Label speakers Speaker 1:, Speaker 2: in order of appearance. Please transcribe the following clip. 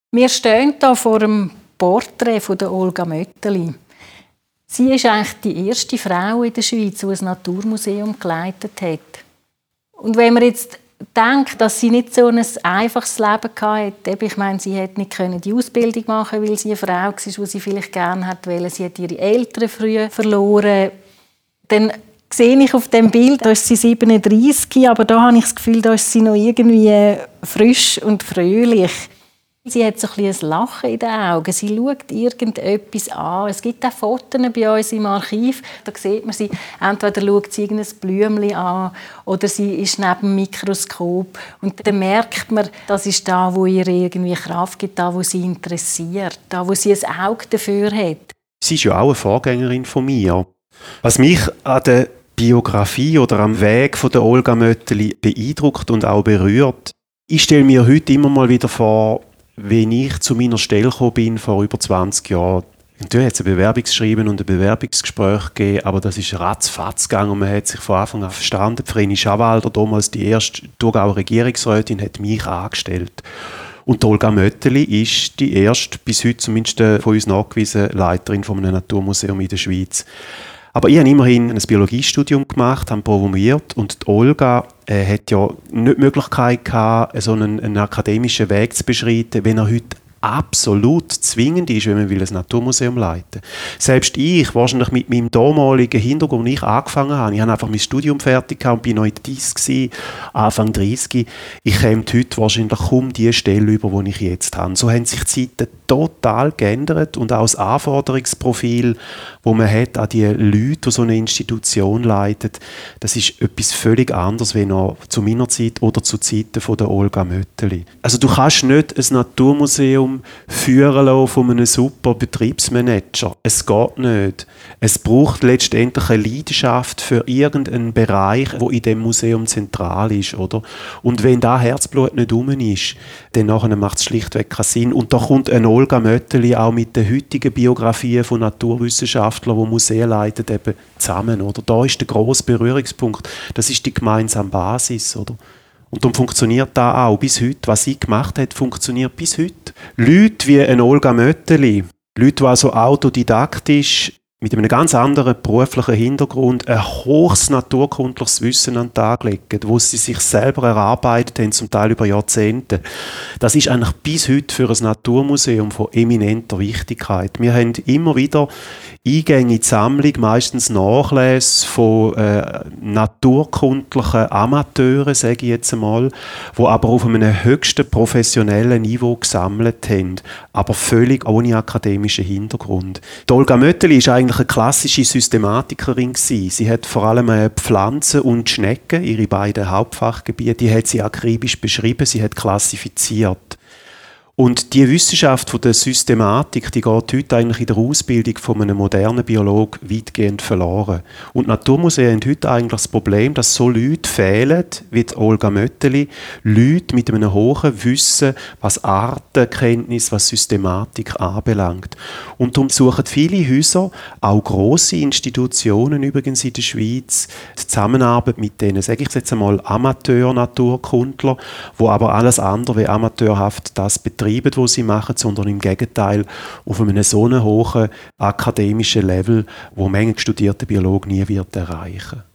Speaker 1: Wir stehen hier vor dem Porträt von der Olga Mötteli. Sie ist eigentlich die erste Frau in der Schweiz, die ein Naturmuseum geleitet hat. Und wenn man jetzt denkt, dass sie nicht so ein einfaches Leben hatte, ich meine, sie hätte nicht die Ausbildung machen, weil sie eine Frau war, die sie vielleicht gerne wollte. Sie hat ihre Eltern früh verloren. Dann sehe ich auf dem Bild, da ist sie 37, aber da habe ich das Gefühl, da ist sie noch irgendwie frisch und fröhlich. Sie hat so ein Lachen in den Augen. Sie schaut irgendetwas an. Es gibt auch Fotos bei uns im Archiv. Da sieht man sie, entweder schaut sie irgendein Blümchen an oder sie ist neben dem Mikroskop. Und dann merkt man, das ist da, wo ihr irgendwie Kraft gibt, da, wo sie interessiert, da, wo sie ein Auge dafür hat.
Speaker 2: Sie ist ja auch eine Vorgängerin von mir. Was mich an der Biografie oder am Weg von der Olga Mötteli beeindruckt und auch berührt, ich stelle mir heute immer mal wieder vor, wenn ich zu meiner Stelle gekommen bin, vor über 20 Jahren. Natürlich hat es ein Bewerbungsschreiben und ein Bewerbungsgespräch gegeben, aber das ist ratzfatz gegangen und man hat sich von Anfang an verstanden. Vreni Schawalder, damals die erste Thurgauer Regierungsrätin, hat mich angestellt. Und Olga Mötteli ist die erste, bis heute zumindest von uns nachgewiesene Leiterin von einem Naturmuseum in der Schweiz. Aber ich habe immerhin ein Biologiestudium gemacht, habe promoviert und die Olga hat ja nicht die Möglichkeit gehabt, so einen akademischen Weg zu beschreiten, wenn er heute absolut zwingend ist, wenn man ein Naturmuseum leiten will. Selbst ich, wahrscheinlich mit meinem damaligen Hintergrund, als ich angefangen habe, ich habe einfach mein Studium fertig gehabt und bin noch in der DIS, Anfang 30. Ich käme heute wahrscheinlich kaum die Stelle über, die ich jetzt habe. So haben sich die Zeiten total geändert und auch das Anforderungsprofil, das man hat an die Leute, die so eine Institution leiten, das ist etwas völlig anderes, wie noch zu meiner Zeit oder zu Zeiten von der Olga Mötteli. Also du kannst nicht ein Naturmuseum führen lassen von einem super Betriebsmanager. Es geht nicht. Es braucht letztendlich eine Leidenschaft für irgendeinen Bereich, der in dem Museum zentral ist, oder? Und wenn da Herzblut nicht rum ist, dann macht es schlichtweg keinen Sinn. Und da kommt eine Olga Mötteli auch mit den heutigen Biografien von Naturwissenschaftlern, die Museen leiten, eben zusammen, oder? Da ist der grosse Berührungspunkt. Das ist die gemeinsame Basis, oder? Und darum funktioniert das auch bis heute. Was sie gemacht hat, funktioniert bis heute. Leute wie eine Olga Mötteli, Leute, die also autodidaktisch mit einem ganz anderen beruflichen Hintergrund ein hohes naturkundliches Wissen an den Tag legen, wo sie sich selber erarbeitet haben, zum Teil über Jahrzehnte. Das ist eigentlich bis heute für ein Naturmuseum von eminenter Wichtigkeit. Wir haben immer wieder Eingänge in die Sammlung, meistens Nachlässe von naturkundlichen Amateuren, sage ich jetzt einmal, die aber auf einem höchsten professionellen Niveau gesammelt haben, aber völlig ohne akademischen Hintergrund. Die Olga Mötteli ist eigentlich eine klassische Systematikerin gewesen. Sie hat vor allem Pflanzen und Schnecken, ihre beiden Hauptfachgebiete, die hat sie akribisch beschrieben, sie hat klassifiziert. Und die Wissenschaft von der Systematik, die geht heute eigentlich in der Ausbildung von einem modernen Biologen weitgehend verloren. Und Naturmuseen haben heute eigentlich das Problem, dass so Leute fehlen, wie die Olga Mötteli, Leute mit einem hohen Wissen, was Artenkenntnis, was Systematik anbelangt. Und darum suchen viele Häuser, auch grosse Institutionen übrigens in der Schweiz, die Zusammenarbeit mit denen, sage ich jetzt einmal, Amateur-Naturkundler, wo aber alles andere wie amateurhaft das betreiben, was sie machen, sondern im Gegenteil auf einem so hohen akademischen Level, wo manche studierte Biologen nie wird erreichen.